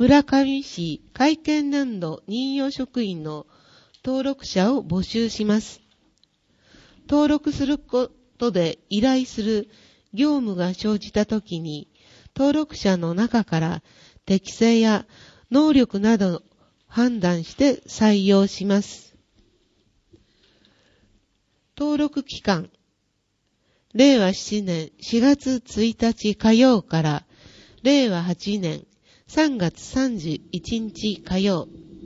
村上市会計年度任用職員の登録者を募集します。登録することで依頼する業務が生じたときに、登録者の中から適性や能力などを判断して採用します。登録期間、令和7年4月1日火曜から令和8年3月31日火曜。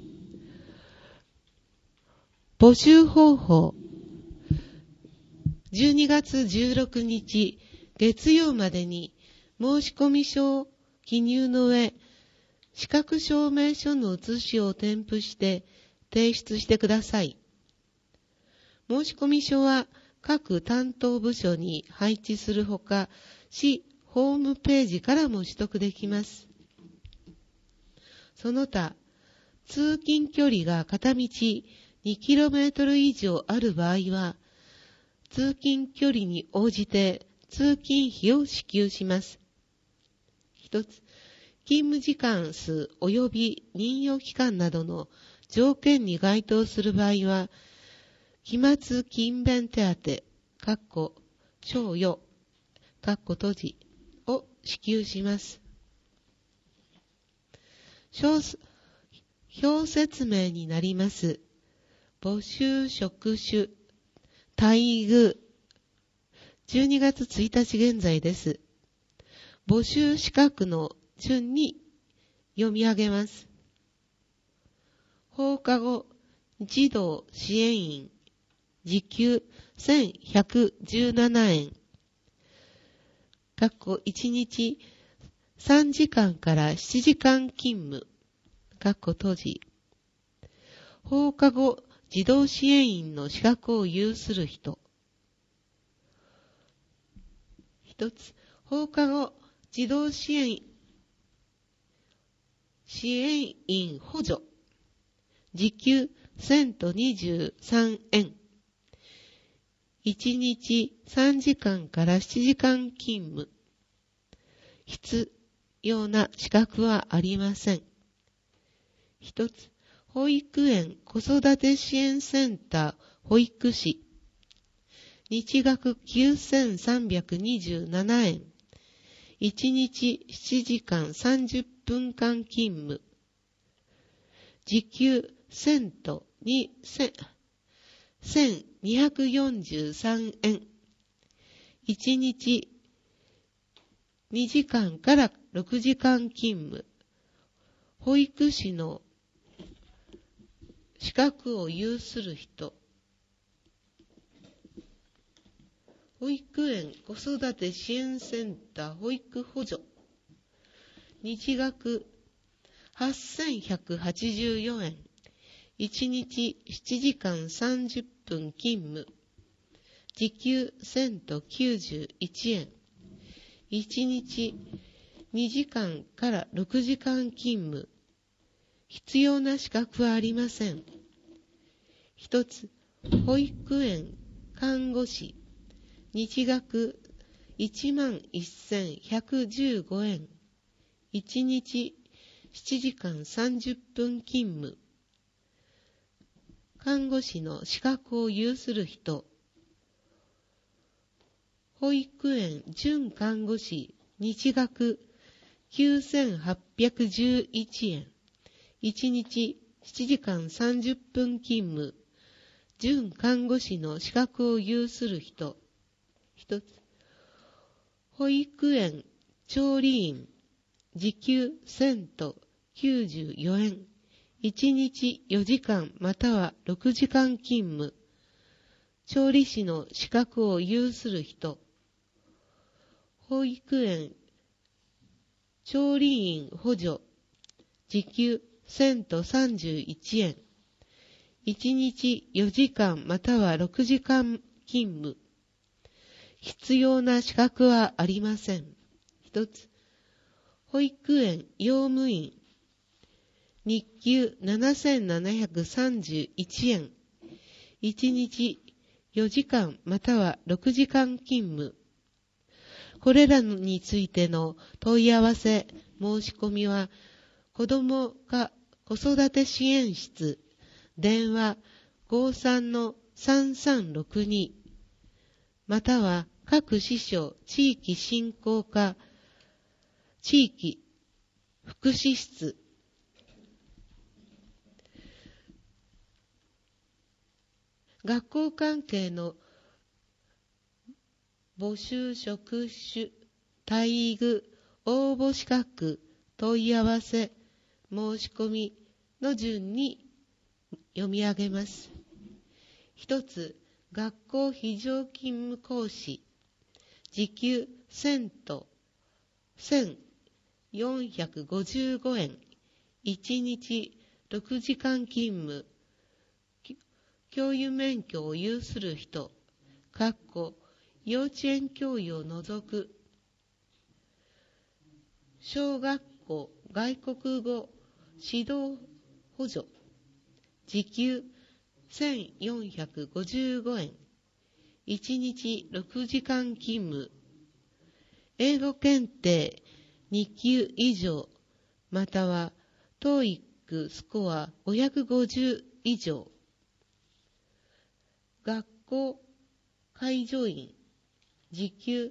募集方法、12月16日月曜までに申込書を記入の上、資格証明書の写しを添付して提出してください。申込書は各担当部署に配置するほか、市ホームページからも取得できます。その他、通勤距離が片道2km 以上ある場合は、通勤距離に応じて通勤費を支給します。一つ、勤務時間数及び任用期間などの条件に該当する場合は、期末勤勉手当、賞与、閉じを支給します。表説明になります。募集職種、待遇、12月1日現在です。募集資格の順に読み上げます。放課後児童支援員、時給1117円。1日3時間から7時間勤務。閉じ。放課後児童支援員の資格を有する人。一つ、放課後児童支援員補助。時給1023円。1日3時間から7時間勤務。必要な資格はありません。一つ、保育園子育て支援センター保育士。日額9327円。1日7時間30分間勤務。時給1000と1243円。1日2時間から6時間勤務。保育士の資格を有する人。保育園子育て支援センター保育補助。日額8184円。1日7時間30分勤務。時給1000と91円。1日2時間から6時間勤務。必要な資格はありません。一つ、保育園看護師。日額11,115円。1日7時間30分勤務。看護師の資格を有する人。保育園準看護師。日額9,811円。1日7時間30分勤務。準看護師の資格を有する人。一つ、保育園調理員。時給1000と94円。1日4時間または6時間勤務。調理師の資格を有する人。保育園調理員補助。時給1000と31円。1日4時間または6時間勤務。必要な資格はありません。一つ、保育園用務員。日給7731円。1日4時間または6時間勤務。これらについての問い合わせ、申し込みは、 子どもか子育て支援室、電話 53-3362 または各支所地域振興課地域福祉室、学校関係の募集職種待遇応募資格問い合わせ申し込みの順に読み上げます。一つ、学校非常勤務講師、時給1000と1455円、1日6時間勤務、教諭免許を有する人、幼稚園教諭を除く、小学校外国語指導補助、時給1455円、1日6時間勤務、英語検定2級以上、または TOEIC スコア550以上、学校介助員、時給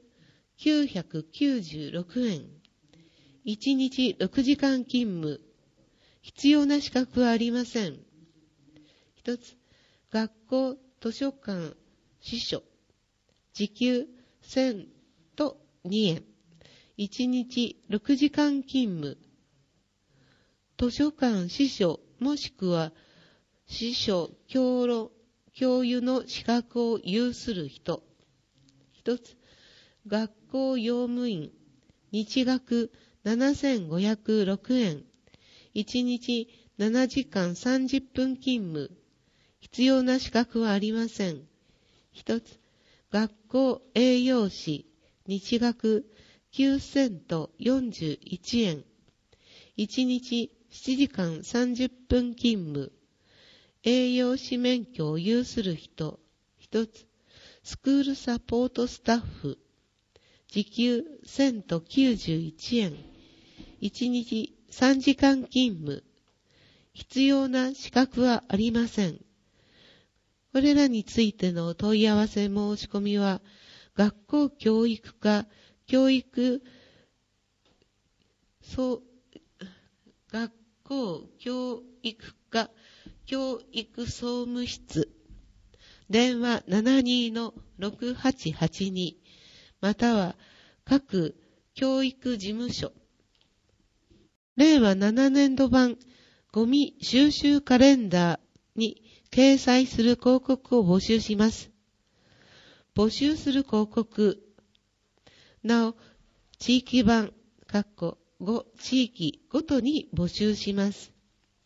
996円、1日6時間勤務、必要な資格はありません。一つ、学校図書館司書、時給1000と2円、1日6時間勤務、図書館司書もしくは司書教諭の資格を有する人。一つ、学校用務員、日額7506円、1日7時間30分勤務、必要な資格はありません。一つ、学校栄養士、日額9000と41円、1日7時間30分勤務、栄養士免許を有する人。一つ、スクールサポートスタッフ、時給1000と91円、1日3時間勤務、必要な資格はありません。これらについての問い合わせ申し込みは、学校教育課学校教育課教育総務室、電話 72-6882 または各教育事務所、令和7年度版ゴミ収集カレンダーに掲載する広告を募集します。募集する広告、なお、地域版、5地域ごとに募集します。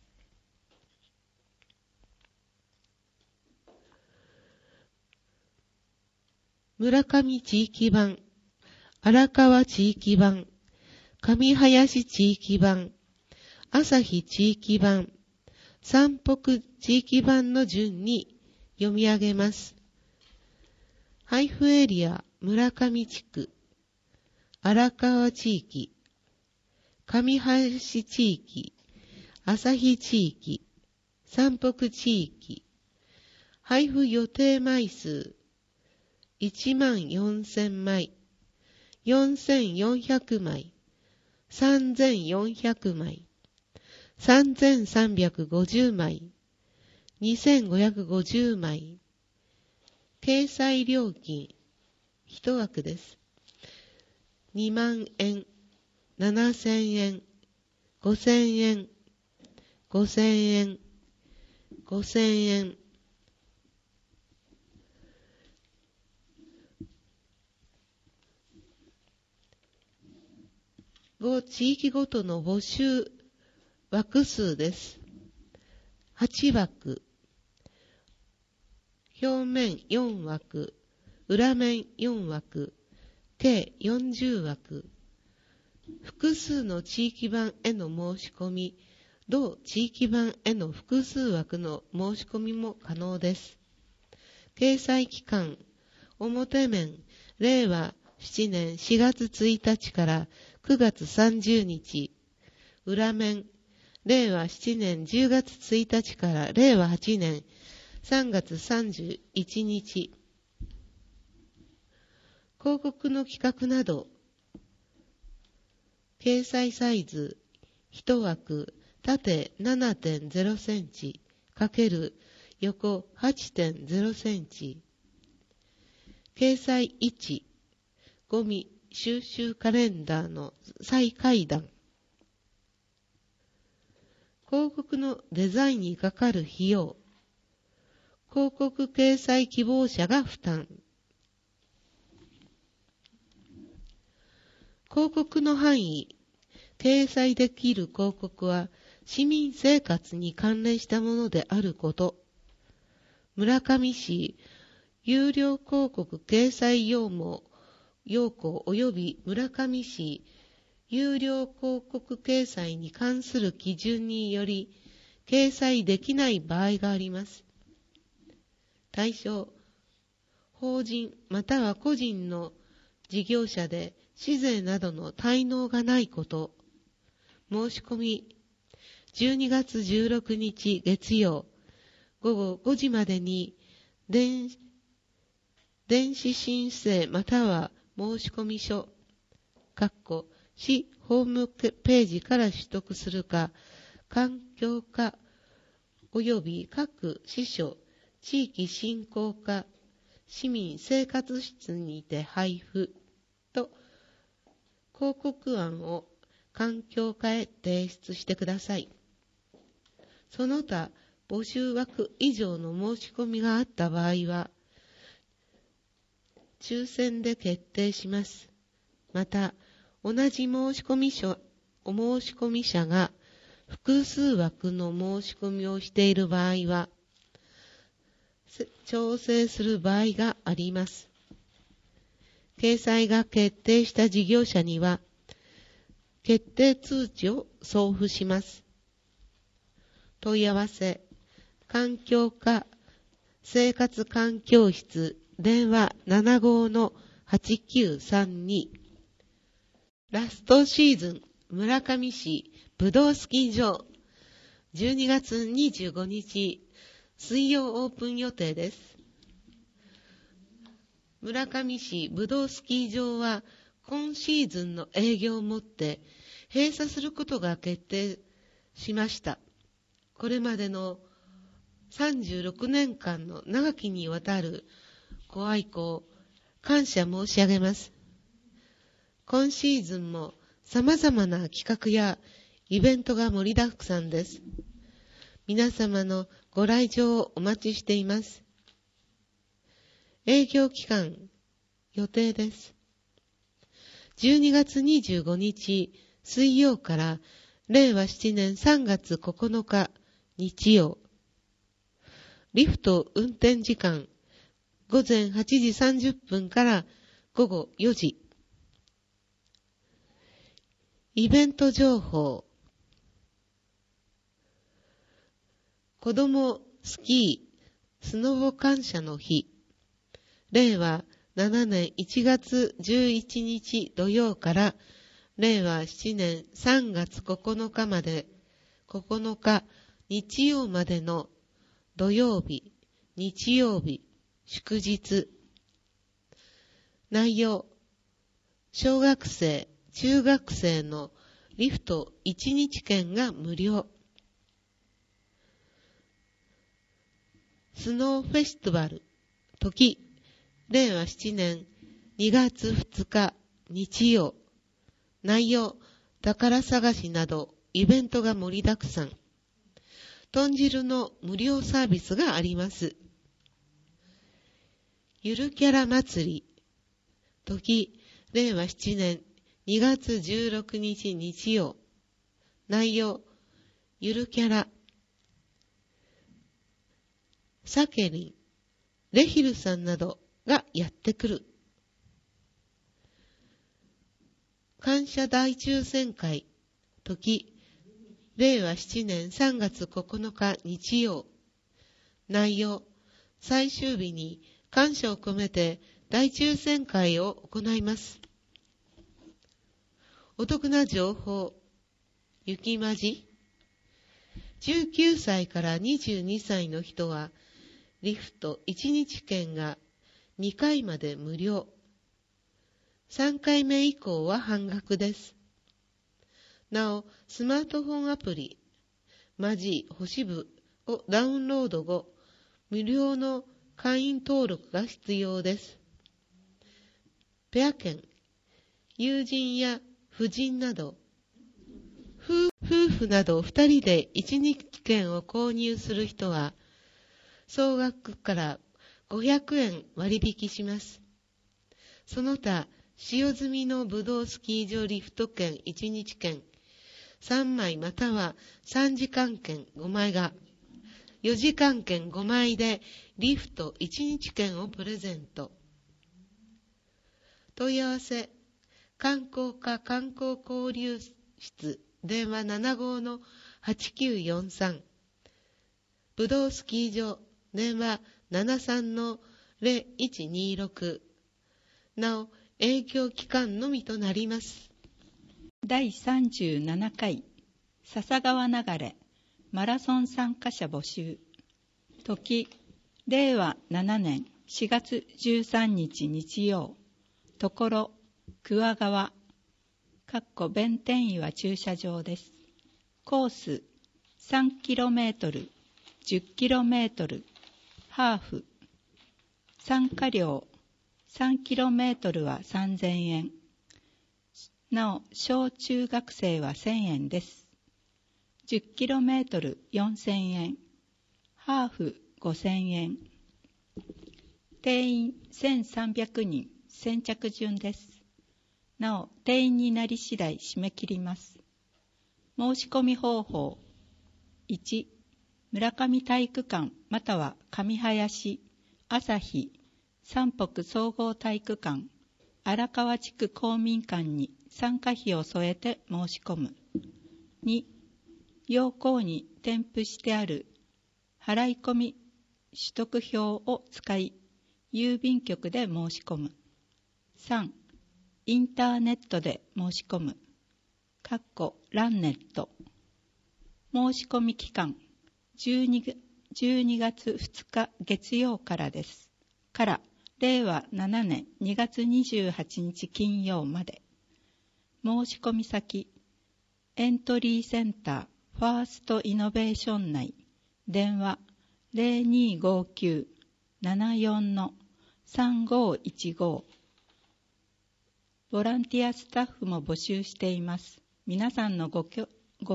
村上地域版、荒川地域版、上林地域版、朝日地域版、山北地域版の順に読み上げます。配布エリア、村上地区、荒川地域、上林地域、朝日地域、山北地域、配布予定枚数、14000枚、4400枚、3400枚、3350枚、2550枚。掲載料金、1枠です。2万円、7000円、5000円、5000円、5000円。地域ごとの募集枠数です。8枠。表面4枠、裏面4枠、計40枠。複数の地域版への申し込み、同地域版への複数枠の申し込みも可能です。掲載期間、表面、令和7年4月1日から9月30日、裏面、 令和7年10月1日から令和8年3月31日。広告の企画など、掲載サイズ1枠縦 7.0 センチ×横 8.0 センチ。掲載位置、ゴミ収集カレンダーの再開段。広告のデザインにかかる費用、広告掲載希望者が負担。広告の範囲、掲載できる広告は市民生活に関連したものであること。村上市有料広告掲載要項及び村上市有料広告掲載に関する基準により掲載できない場合があります。対象、法人または個人の事業者で市税などの滞納がないこと。申し込み、12月16日月曜午後5時までに電子申請または申込書、市ホームページから取得するか、環境課及び各支所、地域振興課、市民生活室にて配布と広告案を環境課へ提出してください。その他、募集枠以上の申し込みがあった場合は、抽選で決定します。また、同じお申込者が複数枠の申し込みをしている場合は、調整する場合があります。掲載が決定した事業者には、決定通知を送付します。問い合わせ、環境課生活環境室電話 75-8932。ラストシーズン村上市ぶどうスキー場12月25日水曜オープン予定です。村上市ぶどうスキー場は今シーズンの営業をもって閉鎖することが決定しました。これまでの36年間の長きにわたるご愛顧、感謝申し上げます。今シーズンも様々な企画やイベントが盛りだくさんです。皆様のご来場をお待ちしています。営業期間、予定です。12月25日水曜から令和7年3月9日日曜。リフト運転時間、午前8時30分から午後4時。イベント情報。子どもスキースノボ感謝の日。令和7年1月11日土曜から令和7年3月9日まで、9日日曜までの土曜日、日曜日、祝日。内容、小学生、中学生のリフト1日券が無料。スノーフェスティバル、時、令和7年2月2日日曜。内容、宝探しなどイベントが盛りだくさん。豚汁の無料サービスがあります。ゆるキャラ祭り、時、令和7年2月16日日曜。内容、ゆるキャラ、サケリン、レヒルさんなどがやってくる。感謝大抽選会、時、令和7年3月9日日曜。内容、最終日に感謝を込めて大抽選会を行います。お得な情報、雪まじ、 19歳から22歳の人は、リフト1日券が2回まで無料。3回目以降は半額です。なお、スマートフォンアプリ、マジ星部をダウンロード後、無料の会員登録が必要です。ペア券、友人や夫人など、夫婦など2人で1日券を購入する人は、総額から500円割引します。その他、使用済みのブドウスキー場リフト券1日券3枚または3時間券5枚が、4時間券5枚でリフト1日券をプレゼント。問い合わせ、観光課観光交流室電話75-8943、ブドウスキー場電話73-0126。なお、営業期間のみとなります。 第37回笹川流れマラソン参加者募集。時、令和7年4月13日日曜。ところ、桑川弁天岩駐車場です。コース 3km、10km、ハーフ。参加料 3km は3000円。なお、小中学生は1000円です。10km 4000円。ハーフ5000円。定員1300人、先着順です。なお、定員になり次第締め切ります。申し込み方法。1、村上体育館または上林、朝日、山北総合体育館、荒川地区公民館に参加費を添えて申し込む。2、要項に添付してある払い込み取得票を使い、郵便局で申し込む。3、インターネットで申し込む。ランネット。申し込み期間、12月2日月曜からです。令和7年2月28日金曜まで。申し込み先、エントリーセンターファーストイノベーション内、電話 0259-74-3515。ボランティアスタッフも募集しています。皆さんのご協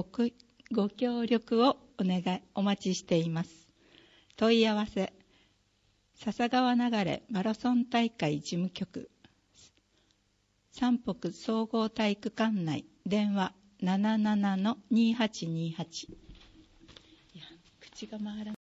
力をお待ちしています。問い合わせ、笹川流れマラソン大会事務局、山北総合体育館内、電話77-2828。口が回らない。